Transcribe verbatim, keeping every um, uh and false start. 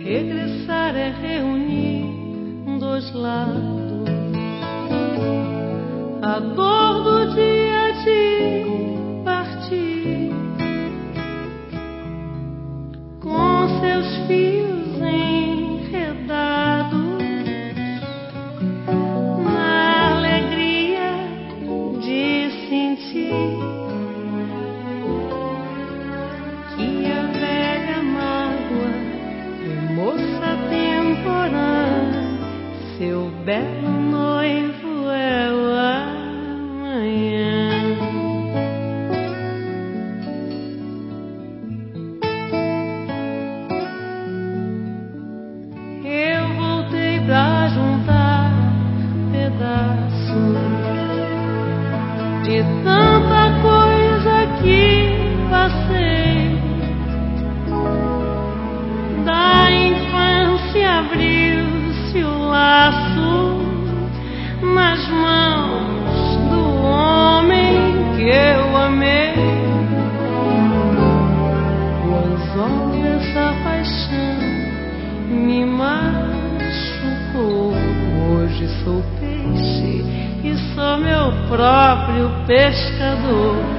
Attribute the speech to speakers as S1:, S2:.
S1: Regressar é reunir dos lados a dor do dia de partir, com seus fios enredados na alegria de sentir que a velha mágoa é moça temporã, seu belo noivo é o amanhã. Eu voltei pra juntar pedaços de tanta coisa que passei. Da infância abriu-se o laço nas mãos do homem que eu amei. O anzol dessa paixão me machucou. Hoje sou peixe e sou meu próprio pescador.